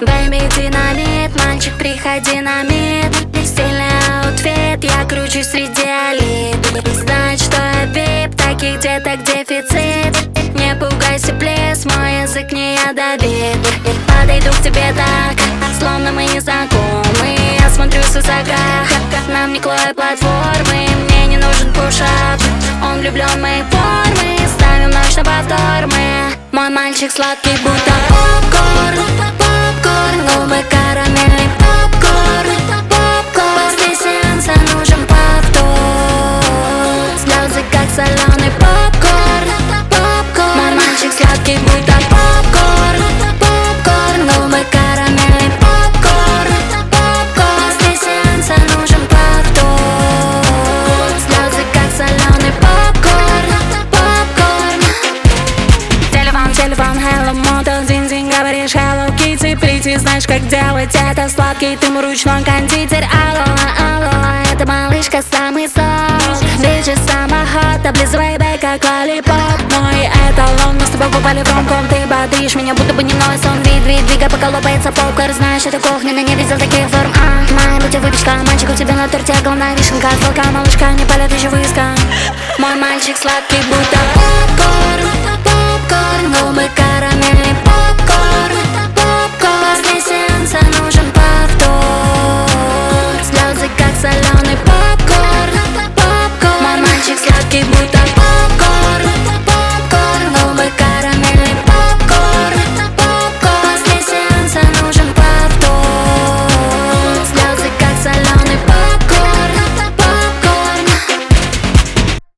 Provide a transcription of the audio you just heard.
Бэйби, динамит, мальчик, приходи на мид. Стильный аутфит, я кручусь среди элит. Знать, что я вип, таких деток дефицит. Не пугайся, плес, мой язык не ядовит. Подойду к тебе так, словно мы не знакомы. Я смотрю свысока, нам не клоя платформы. Мне не нужен пушап, он влюблен в мои формы. Ставим ночь на повтор мы. Мой мальчик сладкий, будто попкорн. Попкорн, губы карамельный попкорн. Попкорн, после сеанса нужен повтор. Слезы как соленый попкорн. Попкорн, мой мальчик сладкий, будто попкорн. Попкорн, губы карамельный попкорн. Попкорн, после сеанса нужен повтор. Слезы как соленый попкорн. Попкорн. Телефон, hello, moto, зин-зин, говоришь hello, kitty, pretty. Знаешь, как делать это, сладкий, ты мой ручной кондитер. Алло, алло, эта малышка самый сок. Бичи самоход, облизывай бэй, как лолипоп. Мой эталон, мы с тобой попали в ромком. Ты бодришь меня, будто бы не ной сон. Двигай, пока лопается попкорн. Знаешь, это кухня, но не видел таких форм. Моя будь выпечка, мальчик, у тебя на торте главная вишенка. Сладкая малышка, не палят еще выиска. Мой мальчик сладкий, будто попкорн. Попкорн, губы карамельный попкорн. Попкорн, после сеанса нужен повтор. Слезы как соленый попкорн. Попкорн, мой мальчик сладкий, будто